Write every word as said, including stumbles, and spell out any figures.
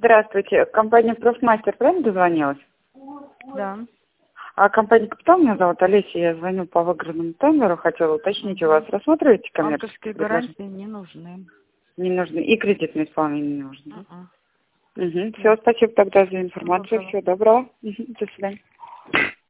Здравствуйте. Компания «Профмастер», правильно дозвонилась? Да. А компания «Капитал», меня зовут Олеся, я звоню по выигранному тендеру, хотела уточнить у вас. Рассматриваете коммерческие Авторские гарантии не нужны. Не нужны. И кредитное исполнение не нужно. Uh-uh. Угу. Все, спасибо тогда за информацию. Доброго. Всего доброго. Угу. До свидания.